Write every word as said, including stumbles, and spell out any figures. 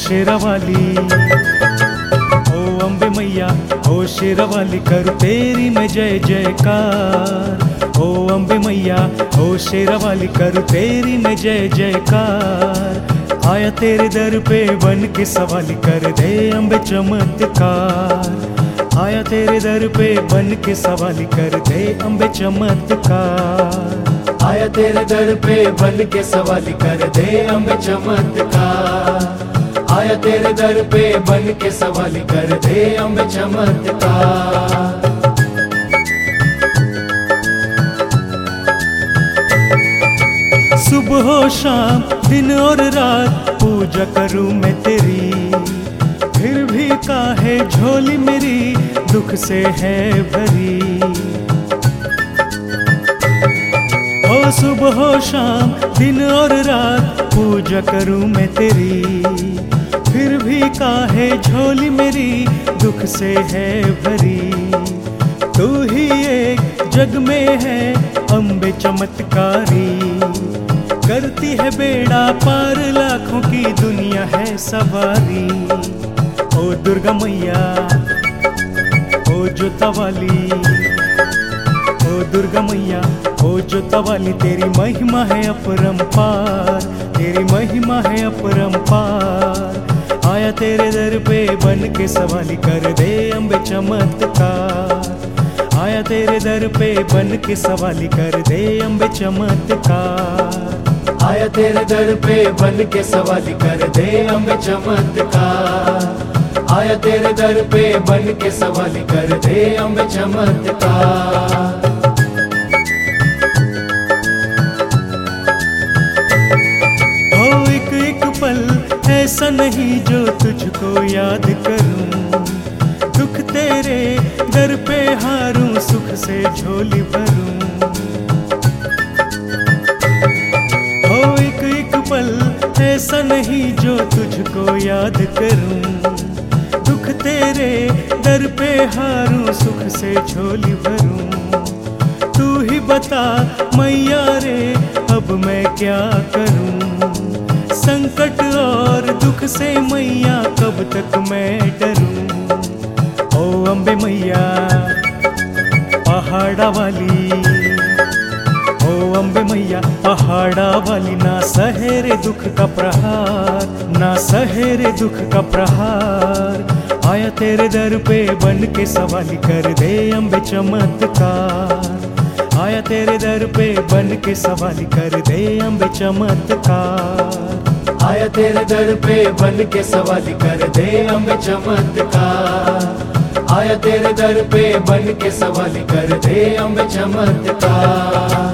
शेरावाली, ओ अम्बे मैया ओ शेरावाली, करूं तेरी मैं जय जयकार। ओ अम्बे मैया ओ शेरावाली, करूं तेरी मैं जय जयकार। आया तेरे दर पे बन के सवाली, कर दे अम्बे चमत्कार। आया तेरे दर पे बन के सवाली, कर दे अम्बे चमत्कार। आया तेरे दर पे बन के सवाली, कर दे अम्बे चमत्कार। आया तेरे दर पे बन के सवाली, कर दे अम्बे चमत्कार। सुबह हो शाम दिन और रात पूजा करूं मैं तेरी, फिर भी काहे झोली मेरी दुख से है भरी। ओ सुबह हो शाम दिन और रात पूजा करूं मैं तेरी, फिर भी काहे झोली मेरी दुख से है भरी। तू ही एक जग में है अम्बे चमत्कारी, करती है बेड़ा पार लाखों की दुनिया है सवारी। ओ दुर्गा मैया ओ जोतावाली, ओ दुर्गा मैया ओ जोतावाली, तेरी महिमा है अपरंपार, तेरी महिमा है अपरंपार। आया तेरे दर पे बन के सवाली, कर दे अम्बे चमत्कार। आया तेरे दर पे बन के सवाली, कर दे अम्बे चमत्कार। आया तेरे दर पे बन के सवाली, कर दे अम्बे चमत्कार। आया तेरे दर पे बन के सवाली, कर दे अम्बे चमत्कार। हो एक एक पल ऐसा नहीं जो तुझको याद करूं, दुख तेरे दर पे हारूं, सुख से झोली भरूं। ऐसा नहीं जो तुझको याद करूं, दुख तेरे दर पे हारूं, सुख से झोली भरूं। तू ही बता मैया रे अब मैं क्या करूं, संकट और दुख से मैया कब तक मैं डरूं। ओ अम्बे मैया पहाड़ा वाली, ओ अम्बे मैया पहाड़ा वाली, ना सहे रे दुख का प्रहार, ना सहे रे दुख का प्रहार। आया तेरे दर पे बन के सवाली, कर दे अम्बे चमत्कार। आया तेरे दर पे बन के सवाली, कर दे अम्बे चमत्कार। आया तेरे दर पे बन के सवाली, कर दे अम्बे चमत्कार। आया तेरे दर पे बन के सवाली, कर दे अम्बे चमत्कार।